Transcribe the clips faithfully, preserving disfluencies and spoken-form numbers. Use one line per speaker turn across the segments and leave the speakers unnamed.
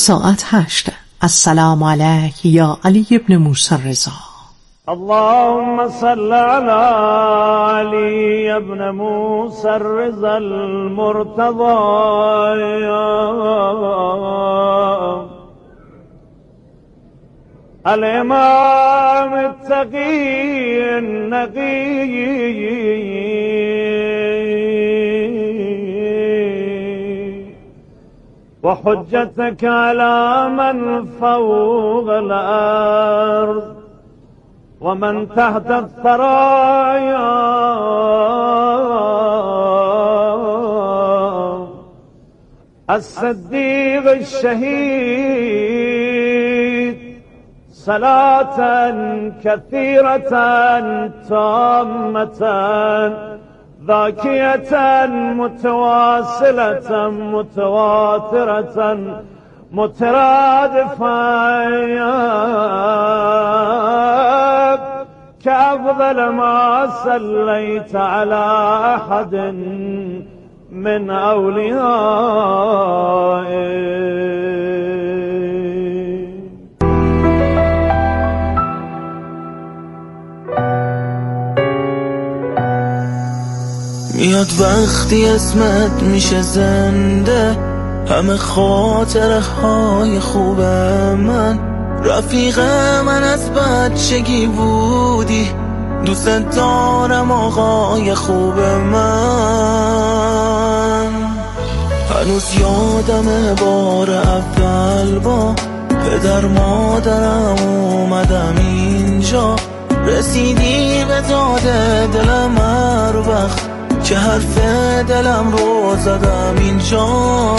ساعت هشت. السلام علیک یا علی ابن موسی رضا.
اللهم صل على علي ابن موسى الرضا المرتضى الإمام التقي النقي وحجتك على من فوق الأرض ومن تحت الثرايا الصديق الشهيد صلاة كثيرة تامة ذاكية متواصلة متواترة مترادفة كأفضل ما صليت على أحد من أوليائك.
میاد وقتی اسمت میشه زنده، همه خاطره های خوب من، رفیق من از بچگی بودی، دوست دارم آقای خوب من. هنوز یادم بار اول با پدر مادرم اومدم اینجا، رسیدی به داده دلم هر وقت که حرف دلم رو زدم اینجا.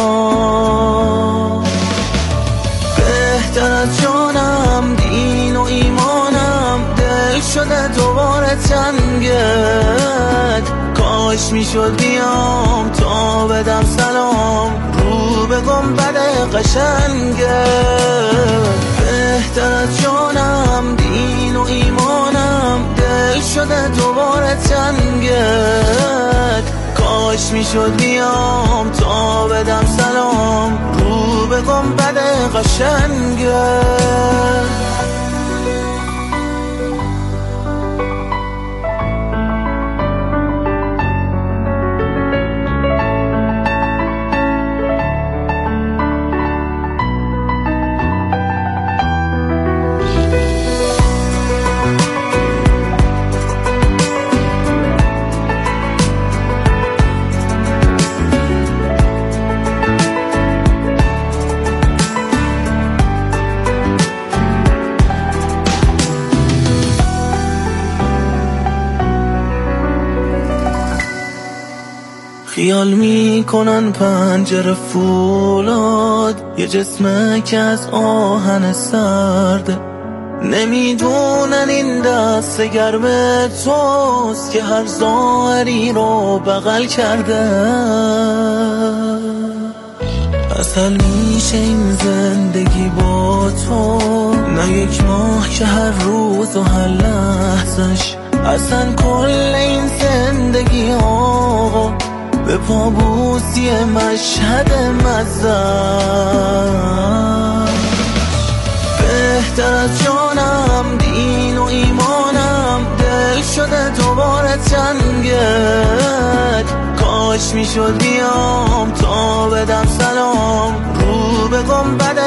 بهتر از جانم دین و ایمانم، دل شده دوباره تنگت، کاش میشد بیام تا بدم سلام رو به گنبد قشنگت. بهتر از جانم دین و ایمانم، دل شده دوباره تنگت، کاش میشد بیام تا بدم سلام رو به گنبد قشنگت. خیال میکنن پنجره فولاد، یه جسمه که از آهن سرده، نمیدونن این دست گرم توست که هر ظاهری رو بغل کرده. اصل میشه این زندگی با تو، نه یک ماه که هر روز و هر لحظش، اصلا کل این زندگی آقا به پابوسی مشهد مزد. بهتر از جانم دین و ایمانم، دل شده دوباره تنگت، کاش میشد بیام تا بدم سلام رو به گنبد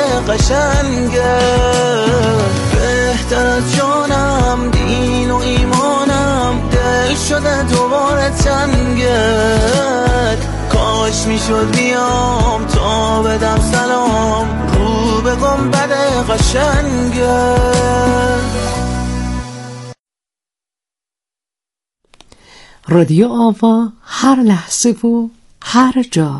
قشنگت. بهتر از جانم دین و ایمانم، دل شده دوباره تنگت، کاش میشد بیام تا بدم سلام رو به گنبد قشنگت.
رادیو آوا، هر لحظه و هر جا.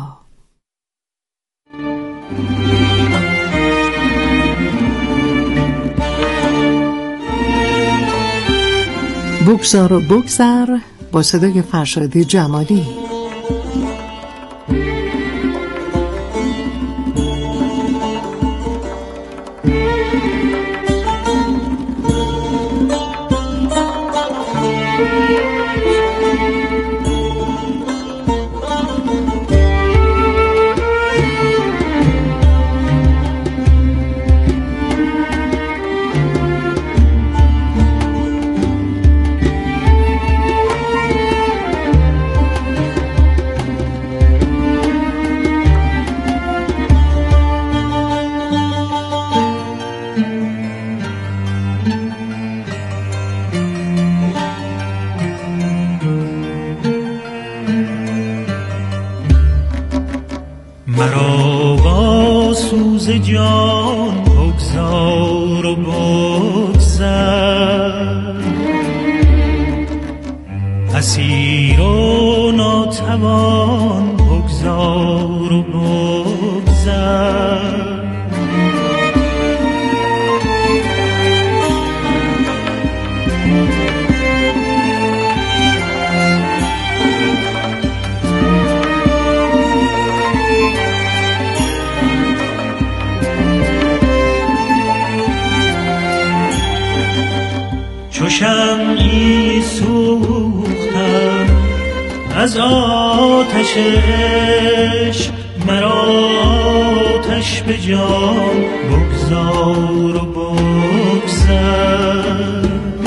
بگذار و بگذر با صدای فرشاد جمالی.
جان بگذار و بگذر، اسیر و ناتوان بگذار و بگذر. چو شمعی سوختم از آتش عشق، مرا آتش به جان بگذار و بگذر.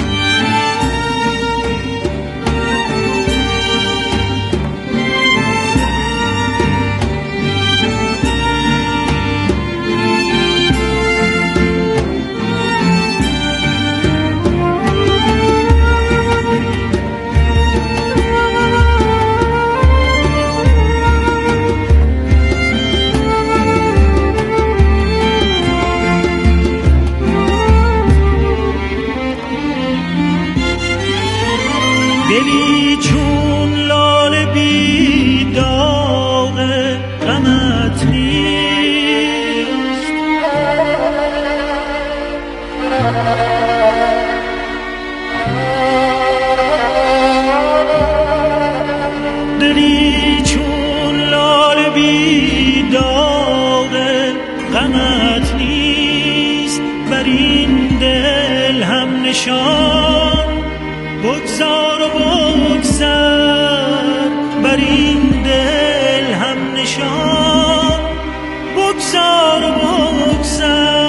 دلی چون لاله بی داغ غمت نیست، دلی چون لاله بی داغ غمت نیست، بر این دل هم نشان بگذار و بگذر، بر این دل هم نشان بگذار و بگذر.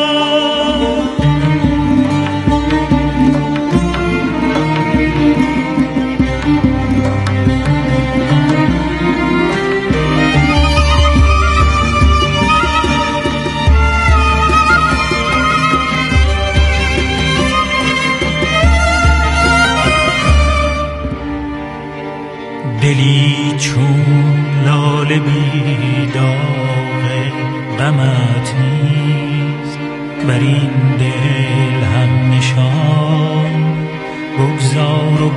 دلی چون لاله بی داغ غمت نیست، بر این دل هم نشان بگذار و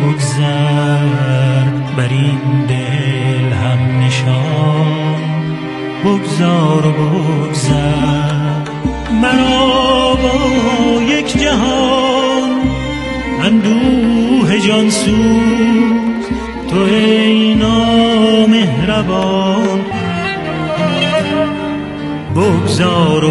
بگذر، بر این دل هم نشان بگذار و بگذر. مرا با یک جهان اندوه جان سوز، تو ای نامهربان بگذار و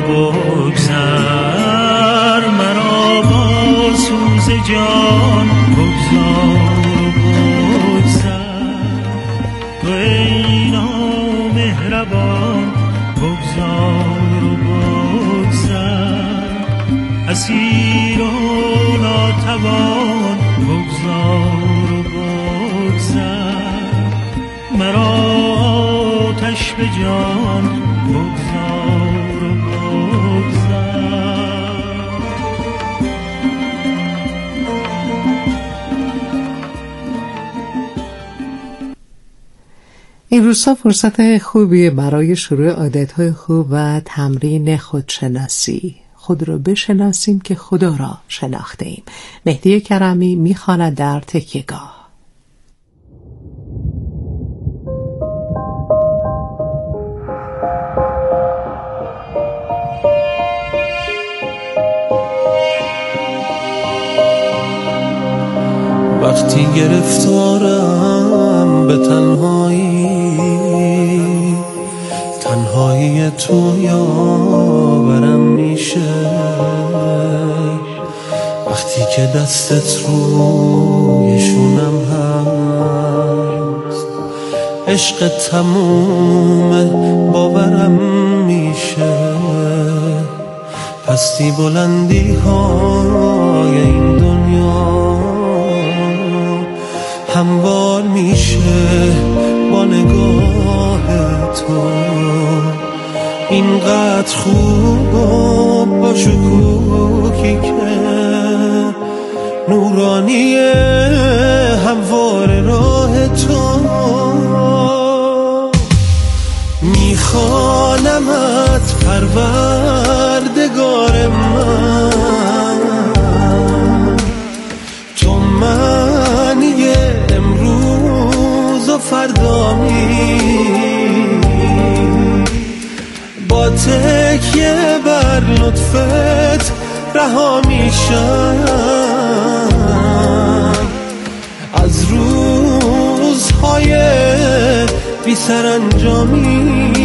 بگذر. مرا با سوز جان بگذار و بگذر، تو ای نامهربان بگذار و بگذر. اسیر و ناتوان بگذار و بگذر، مرا آتش به جان بگذار و بگذر.
این روزها فرصت خوبی برای شروع عادتهای خوب و تمرین خودشناسی. خود را بشناسیم که خدا را شناخته ایم. مهدی کرمی میخواند در تکیه‌گاه.
وقتی گرفتارم به تنهایی، تنهایی تو یاورم میشه. وقتی که دستت روی شونم هست، عشق تموم باورم میشه. پستی بلندی های این دنیا هموار میشه با نگاه تو. اینقدر خوب با شکوکی که نورانی هموار راه تو. میخوانمت پروانه پروردگار من، تو معنی امروز و فردامی، با تکیه بر لطفت رها میشم از روزهای بی سرانجامی.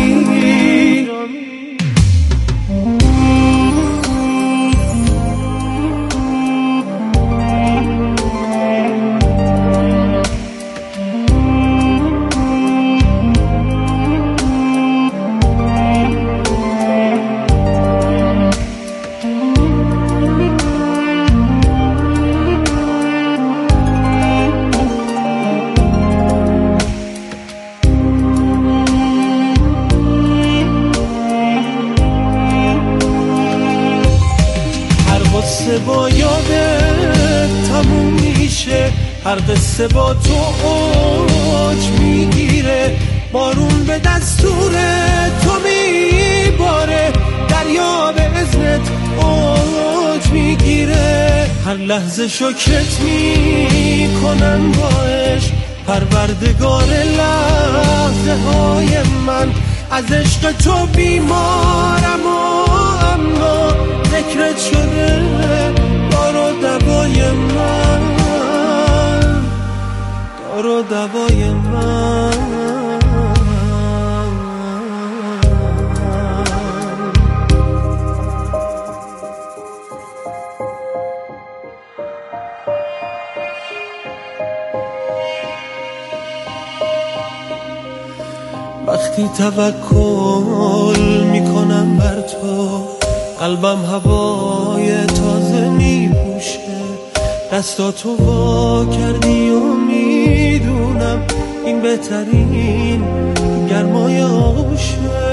با یادت تموم میشه، هر قصه با تو اوج میگیره، بارون به دستور تو میباره، دریا به اذنت اوج میگیره، هر لحظه شکرت میکنم با عشق، پروردگار لحظه های من، از عشق تو بیمارم و اما ذکرت شده دار و دوای من، دار و دوای من. وقتی توکل میکنم بر تو، قلبم هوای تازه میپوشه، دستاتو وا کردی و میدونم این بهترین گرمای آغوشه،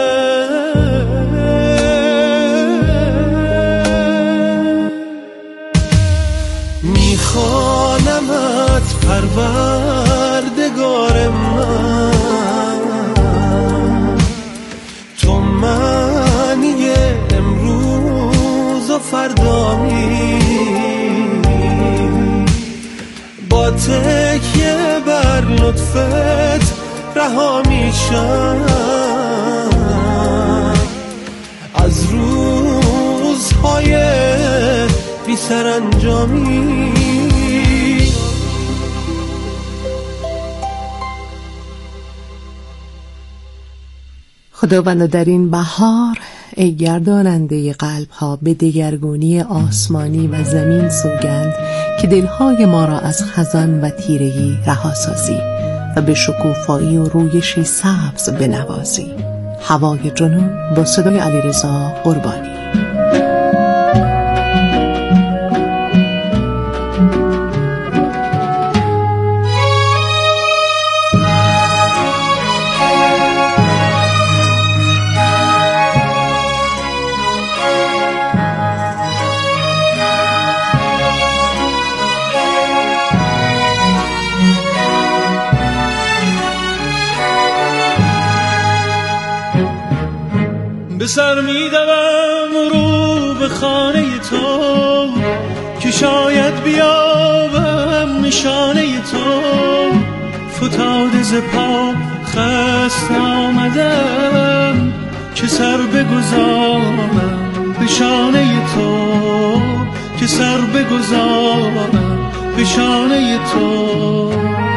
میخوانمت پروردگار من، تو معنی امروز و فردامی، با تکیه بر لطفت رها میشم از روزهای بی سرانجامی.
خداوند در این بهار ای گرداننده قلب ها، به دگرگونی آسمانی و زمین سوگند که دلهای ما را از خزان و تیرگی رها سازی و به شکوفایی و رویشی سبز بنوازی. هوای جنون با صدای علیرضا قربانی.
به سر می دوم رو به خانه تو که شاید بیابم نشانه تو، فتاده ز پا خست آمدم که سر بگذارم به شانه تو، که سر بگذارم به شانه تو.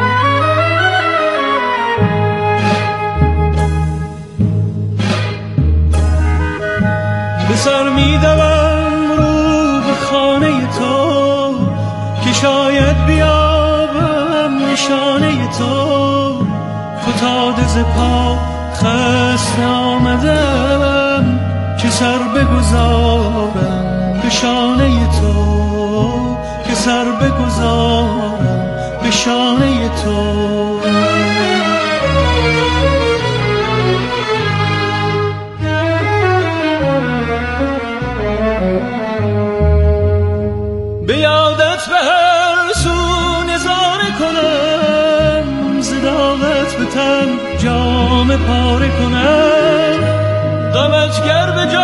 به سر می دوم رو به خانه تو که شاید بیابم نشانه تو، فتاده ز پا خست آمدم که سر بگذارم به شانه تو، که سر بگذارم به شانه تو. به یادت به هر سو نظاره کنم، زداغت به تن جام پاره کنم، غمت گر به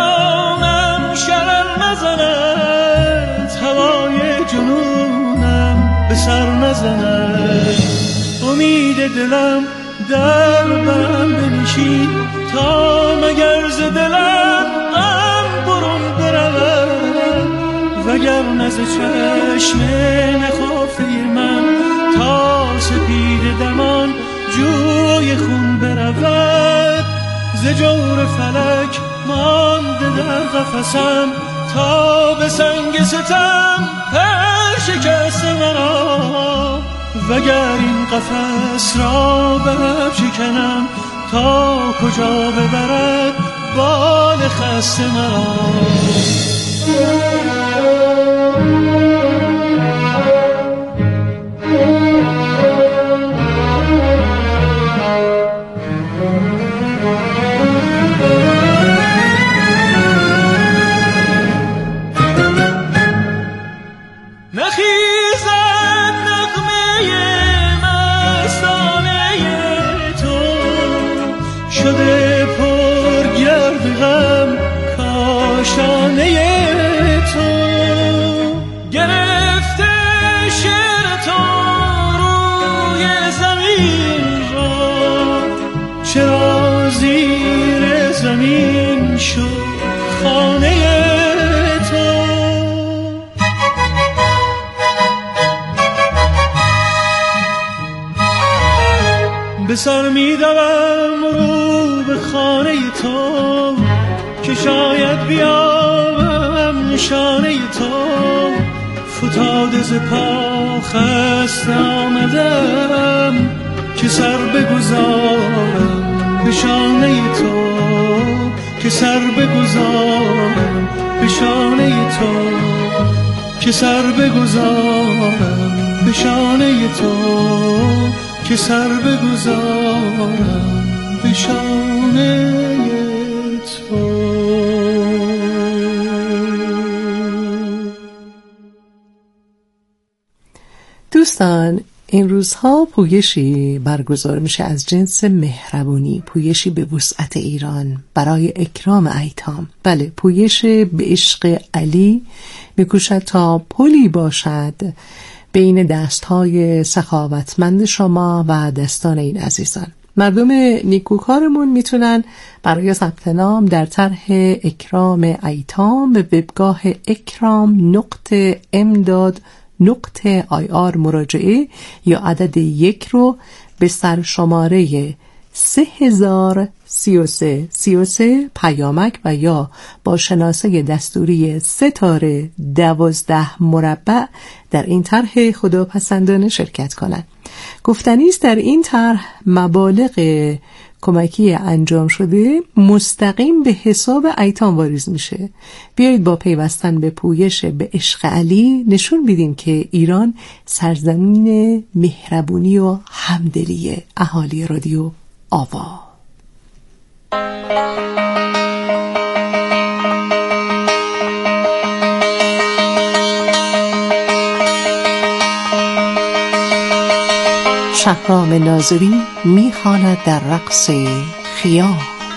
جنونم به سر نزند. امید دلم در برم بنشین تا مگر ز دلم غم برون برود، وگر نز چشم نخافته من تا سپید دمان جوی خون برود. ز جور فلک مانده در قفسم تا به سنگ ستم پر شکسته مرا، وگر این قفس را برم شکنم تا کجا ببرد بال خسته مرا. چرا زیر زمین شد خانه تو؟ به سر می دوم رو به خانه تو که شاید بیابم نشانه تو. فتاده ز پا خسته آمدم که سر بگذارم به شانه تو، که سر بگذارم به شانه تو، که سر بگذارم به شانه تو، که سر بگذارم به شانه تو.
دوستان، این روزها پویشی برگزار میشه از جنس مهربونی، پویشی به وسعت ایران برای اکرام ایتام. بله، پویش به عشق علی میکوشد تا پلی باشد بین دستهای سخاوتمند شما و دستان این عزیزان. مردم نیکوکارمون میتونن برای ثبت نام در طرح اکرام ایتام به وبگاه اکرام نقطه امداد نقطه آی آر مراجعه یا عدد یک رو به سر شماره سه هزار سی و سه سی و سه پیامک و یا با شناسه دستوری ستاره دوازده مربع در این طرح خداپسندانه شرکت کنند. گفتنی است در این طرح مبالغ کمکی انجام شده مستقیم به حساب ایتام واریز میشه. بیایید با پیوستن به پویش به عشق علی نشون بدیم که ایران سرزمین مهربونی و همدلی اهالی رادیو آوا. شهرام ناظری میخواند در رقص خیال.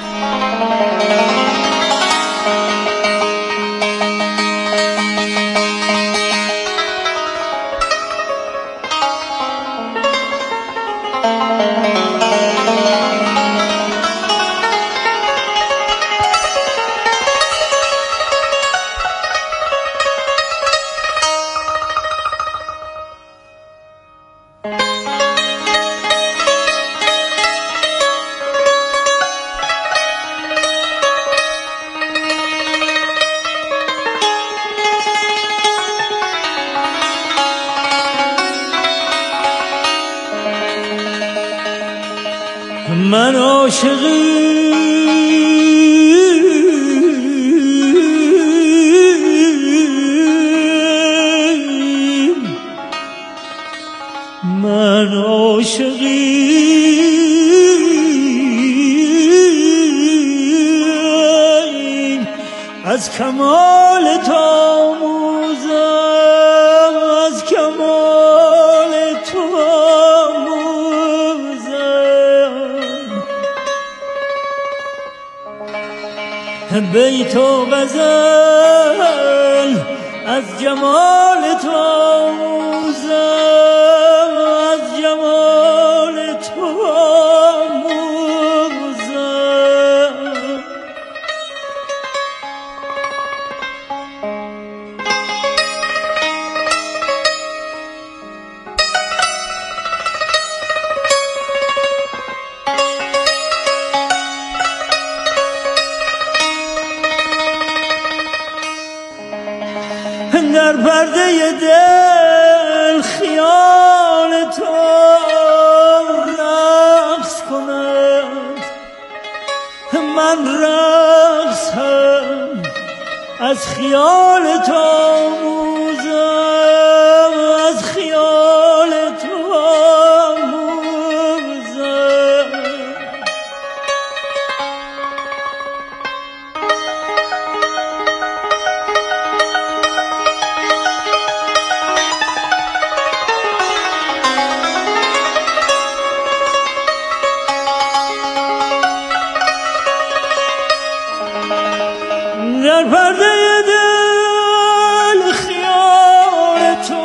من عاشقی من عاشقی از کمال تو موزم، از کمال تو بیت و غزل از جمال تو
پرده دل خیال تو رقص کند، من رقص هم از خیال تو موزم، از خیال تو موزم. در پرده دل خیال تو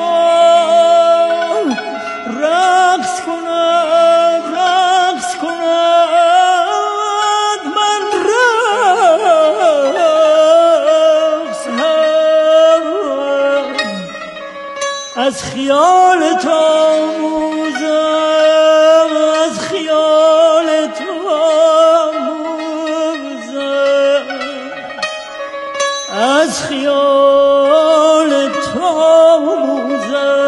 رقص کند، رقص کند، من رقص هم از خیال تو موزم، از خیال تو موزم، از خیال تو موزم.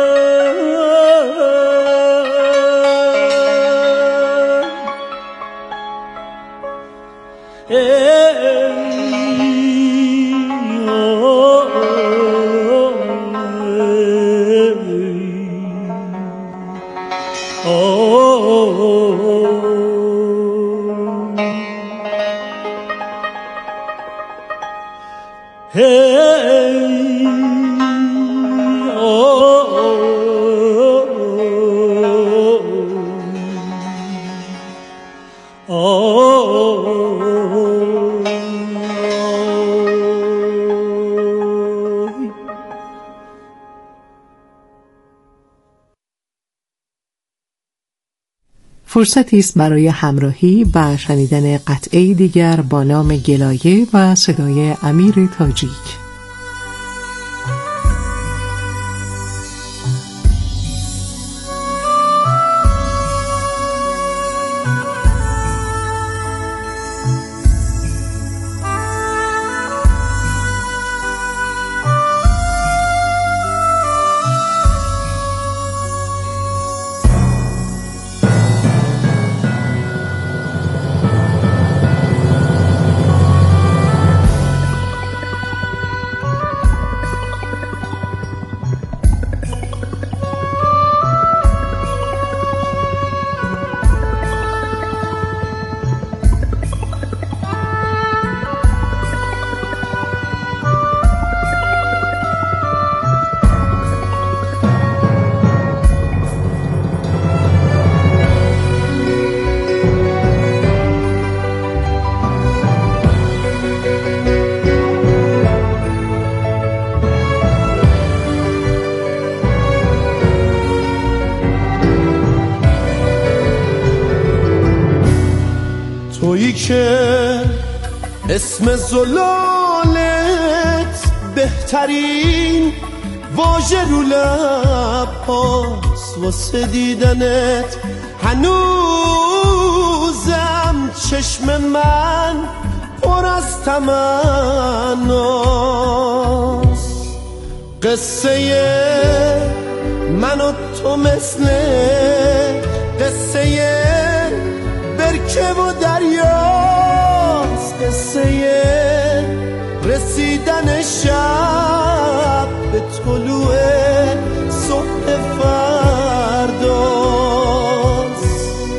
فرصتی است برای همراهی و شنیدن قطعه دیگر با نام گلایه و صدای امیر تاجیک.
تویی که اسم زلالت بهترین واژه رو لب هاست واسه دیدنت، هنوزم چشم من پر از تمناست. قصه من و تو مثل قصه برکه و دریاست، قصه رسیدن شب به طلوع صبح فرداست.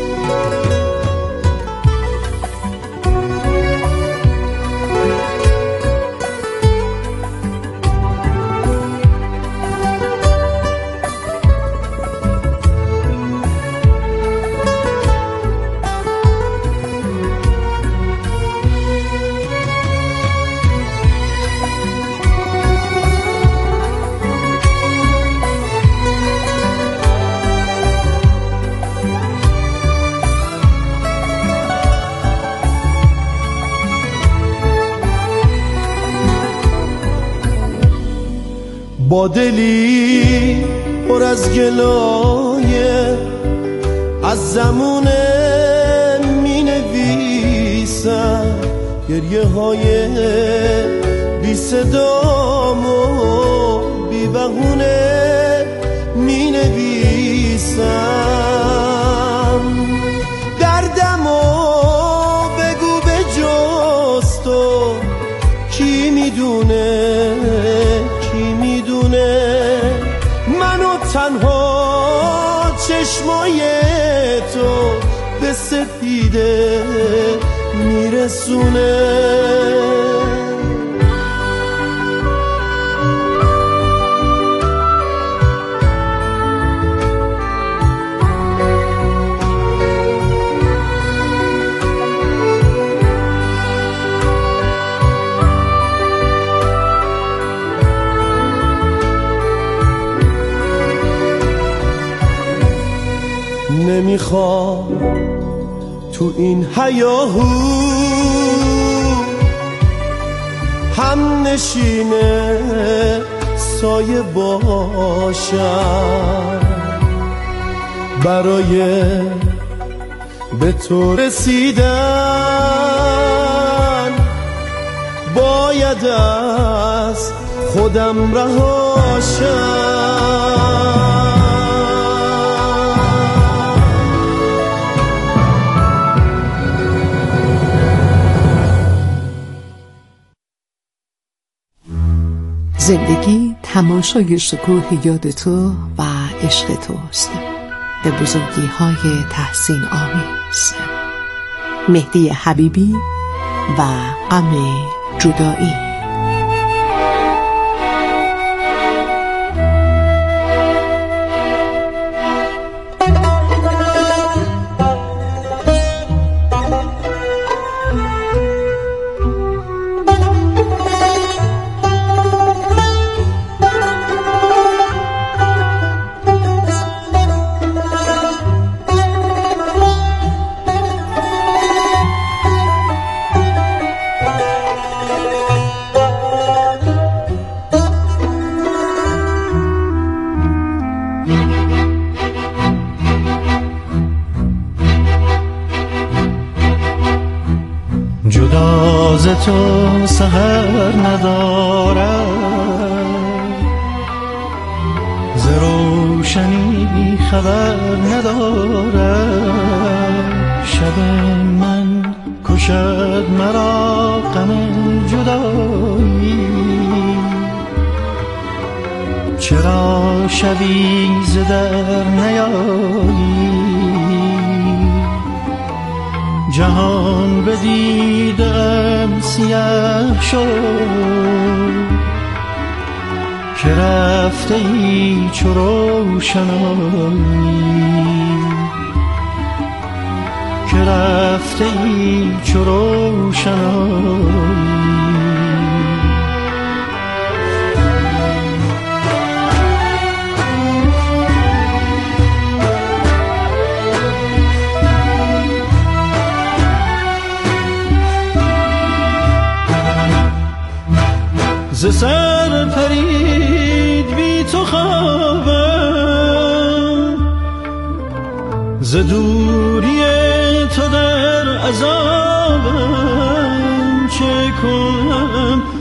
با دلی پر از گلایه از زمونه می نویسم، گریه های بی صدام و بی بهونه می نویسم. دردمو بگو به جز تو کی میدونه، کی میدونه منو تنها چشمای تو به سپیده میرسونه. نمیخوام تو این هیاهو هم نشینه سایه باشم. برای به تو رسیدن باید از خودم رهاشم.
زندگی تماشای شکوه یاد تو و عشق توست، به بزرگی های تحسین آمیز. مهدی حبیبی و غم جدایی.
جدا ز تو سحر ندارد، ز روشنی خبر ندارد. شب من کشد مرا غم جدایی، چرا شبی ز در نیایی؟ جهان به دیدم سیاه شد که رفته ای چو روشنایی، که رفته ای چو روشنایی. ز سر پرید بی تو خوابم، ز دوری تو در عذابم. چه کنم